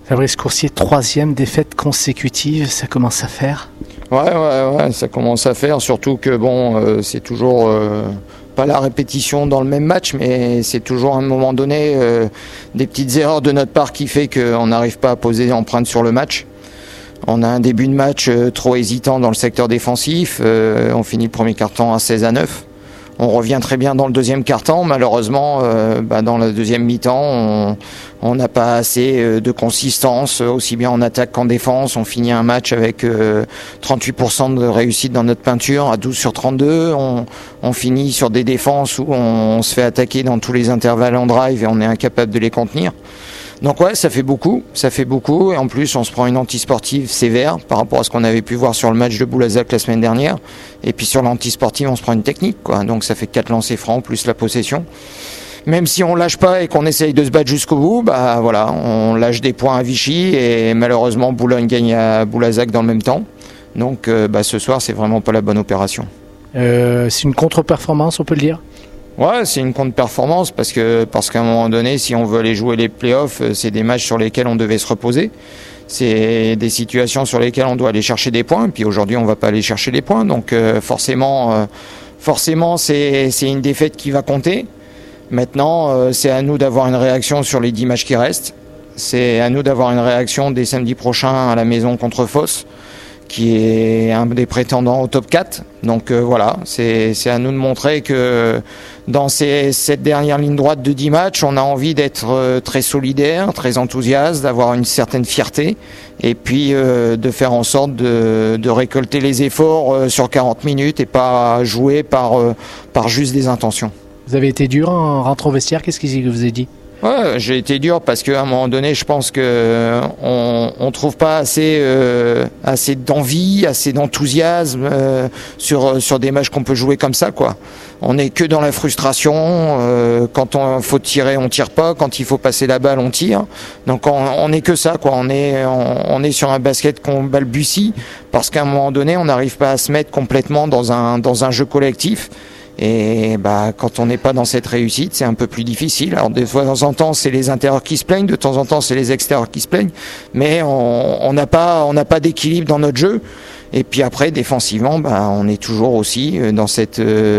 Fabrice Coursier, 3e défaite consécutive, ça commence à faire? Ouais, ça commence à faire, surtout que c'est toujours pas la répétition dans le même match, mais c'est toujours à un moment donné des petites erreurs de notre part qui fait qu'on n'arrive pas à poser empreinte sur le match. On a un début de match trop hésitant dans le secteur défensif, on finit le premier quart-temps à 16-9. On revient très bien dans le deuxième quart-temps. Malheureusement, dans la deuxième mi-temps, on n'a pas assez de consistance, aussi bien en attaque qu'en défense. On finit un match avec 38% de réussite dans notre peinture, à 12 sur 32. On finit sur des défenses où on se fait attaquer dans tous les intervalles en drive et on est incapable de les contenir. Donc ouais, ça fait beaucoup, et en plus on se prend une antisportive sévère par rapport à ce qu'on avait pu voir sur le match de Boulazac la semaine dernière, et puis sur l'antisportive on se prend une technique, quoi. Donc ça fait 4 lancers francs plus la possession. Même si on lâche pas et qu'on essaye de se battre jusqu'au bout, on lâche des points à Vichy, et malheureusement Boulogne gagne à Boulazac dans le même temps. Donc ce soir c'est vraiment pas la bonne opération. C'est une contre-performance, on peut le dire? Ouais, c'est une contre-performance parce qu'à un moment donné, si on veut aller jouer les playoffs, c'est des matchs sur lesquels on devait se reposer. C'est des situations sur lesquelles on doit aller chercher des points. Puis aujourd'hui, on va pas aller chercher des points. Donc forcément, c'est une défaite qui va compter. Maintenant, c'est à nous d'avoir une réaction sur les 10 matchs qui restent. C'est à nous d'avoir une réaction dès samedi prochain à la maison contre Fos, qui est un des prétendants au top 4. Donc c'est à nous de montrer que dans cette dernière ligne droite de 10 matchs, on a envie d'être très solidaire, très enthousiaste, d'avoir une certaine fierté, et puis de faire en sorte de récolter les efforts sur 40 minutes et pas jouer par juste des intentions. Vous avez été dur en rentrant au vestiaire, qu'est-ce qu'il vous a dit? Ouais, j'ai été dur parce qu'à un moment donné, je pense que on trouve pas assez d'envie, assez d'enthousiasme sur des matchs qu'on peut jouer comme ça, quoi. On est que dans la frustration. Quand on faut tirer, on tire pas. Quand il faut passer la balle, on tire. Donc on est que ça, quoi. On est sur un basket qu'on balbutie parce qu'à un moment donné, on n'arrive pas à se mettre complètement dans un jeu collectif. Et quand on n'est pas dans cette réussite, c'est un peu plus difficile. Alors de temps en temps, c'est les intérieurs qui se plaignent, de temps en temps, c'est les extérieurs qui se plaignent, mais on n'a pas d'équilibre dans notre jeu. Et puis après, défensivement, on est toujours aussi dans cette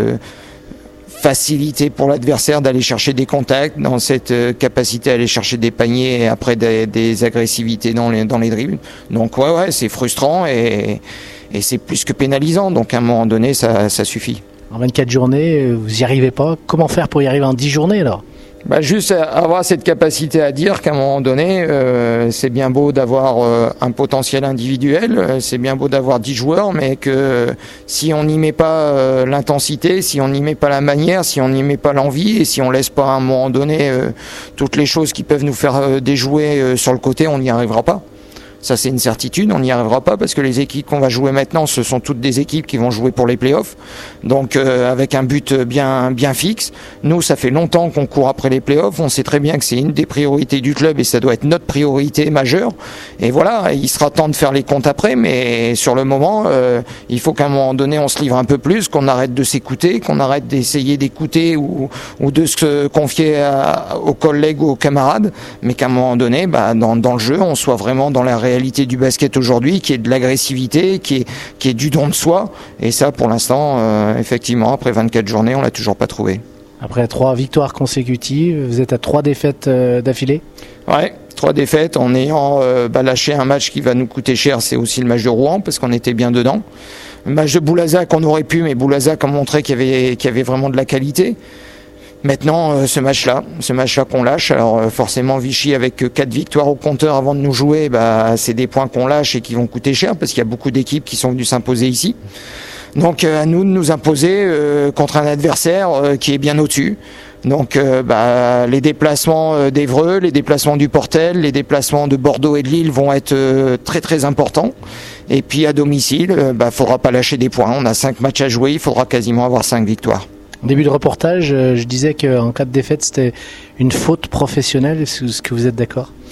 facilité pour l'adversaire d'aller chercher des contacts, dans cette capacité à aller chercher des paniers et après des agressivités dans les dribbles. Donc ouais, c'est frustrant et c'est plus que pénalisant. Donc à un moment donné, ça suffit. En 24 journées, vous n'y arrivez pas. Comment faire pour y arriver en 10 journées alors? Juste avoir cette capacité à dire qu'à un moment donné, c'est bien beau d'avoir un potentiel individuel, c'est bien beau d'avoir 10 joueurs, mais que si on n'y met pas l'intensité, si on n'y met pas la manière, si on n'y met pas l'envie, et si on laisse pas à un moment donné toutes les choses qui peuvent nous faire déjouer sur le côté, on n'y arrivera pas. Ça, c'est une certitude, on n'y arrivera pas parce que les équipes qu'on va jouer maintenant, ce sont toutes des équipes qui vont jouer pour les playoffs. Donc, avec un but bien fixe. Nous, ça fait longtemps qu'on court après les playoffs. On sait très bien que c'est une des priorités du club et ça doit être notre priorité majeure. Et voilà, il sera temps de faire les comptes après, mais sur le moment, il faut qu'à un moment donné, on se livre un peu plus, qu'on arrête de s'écouter, qu'on arrête d'essayer d'écouter ou de se confier aux collègues ou aux camarades, mais qu'à un moment donné, dans le jeu, on soit vraiment dans la réalité du basket aujourd'hui, qui est de l'agressivité, qui est du don de soi. Et ça, pour l'instant, effectivement, après 24 journées, on l'a toujours pas trouvé. Après 3 victoires consécutives, vous êtes à 3 défaites d'affilée? Ouais, 3 défaites en ayant lâché un match qui va nous coûter cher. C'est aussi le match de Rouen, parce qu'on était bien dedans. Le match de Boulazac, on aurait pu, mais Boulazac a montré qu'il y avait vraiment de la qualité. Maintenant, ce match-là qu'on lâche, alors forcément Vichy avec 4 victoires au compteur avant de nous jouer, c'est des points qu'on lâche et qui vont coûter cher parce qu'il y a beaucoup d'équipes qui sont venues s'imposer ici. Donc à nous de nous imposer contre un adversaire qui est bien au-dessus. Donc les déplacements d'Évreux, les déplacements du Portel, les déplacements de Bordeaux et de Lille vont être très très importants. Et puis à domicile, faudra pas lâcher des points. On a 5 matchs à jouer, il faudra quasiment avoir 5 victoires. En début de reportage, je disais qu'en cas de défaite, c'était une faute professionnelle. Est-ce que vous êtes d'accord?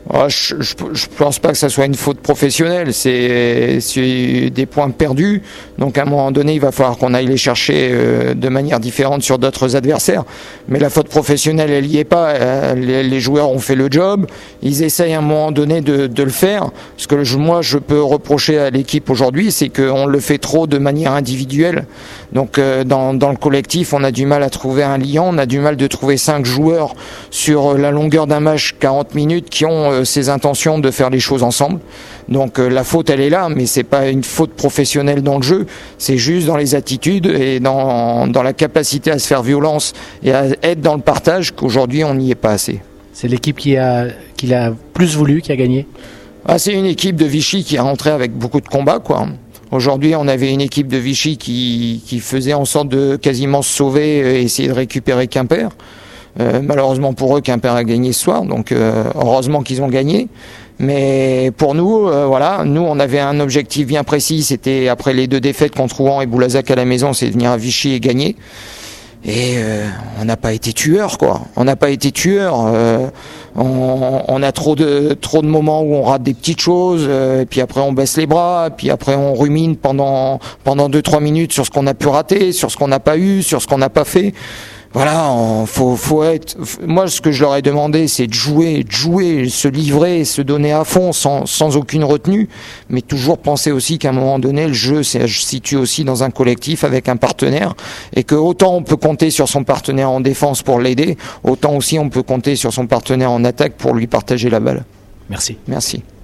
Je pense pas que ça soit une faute professionnelle, c'est des points perdus, donc à un moment donné il va falloir qu'on aille les chercher de manière différente sur d'autres adversaires, mais la faute professionnelle elle y est pas, les joueurs ont fait le job, ils essayent à un moment donné de le faire. Ce que moi je peux reprocher à l'équipe aujourd'hui, c'est qu'on le fait trop de manière individuelle, donc dans le collectif on a du mal à trouver un lien, on a du mal de trouver 5 joueurs sur la longueur d'un match 40 minutes qui ont ses intentions de faire les choses ensemble. Donc la faute elle est là, mais c'est pas une faute professionnelle dans le jeu, c'est juste dans les attitudes et dans la capacité à se faire violence et à être dans le partage qu'aujourd'hui on n'y est pas assez. C'est l'équipe qui l'a plus voulu, qui a gagné? C'est une équipe de Vichy qui est rentrée avec beaucoup de combats, quoi. Aujourd'hui, on avait une équipe de Vichy qui faisait en sorte de quasiment se sauver et essayer de récupérer Quimper. Malheureusement pour eux, Quimper a gagné ce soir, donc heureusement qu'ils ont gagné. Mais pour nous, nous on avait un objectif bien précis, c'était après les 2 défaites contre Rouen et Boulazac à la maison, c'est de venir à Vichy et gagner. Et on n'a pas été tueurs, quoi. On n'a pas été tueurs. On a trop de moments où on rate des petites choses, et puis après on baisse les bras, et puis après on rumine pendant 2-3 minutes sur ce qu'on a pu rater, sur ce qu'on n'a pas eu, sur ce qu'on n'a pas fait. Voilà, faut être. Moi, ce que je leur ai demandé, c'est de jouer, se livrer, se donner à fond, sans aucune retenue, mais toujours penser aussi qu'à un moment donné, le jeu se situe aussi dans un collectif avec un partenaire, et que autant on peut compter sur son partenaire en défense pour l'aider, autant aussi on peut compter sur son partenaire en attaque pour lui partager la balle. Merci. Merci.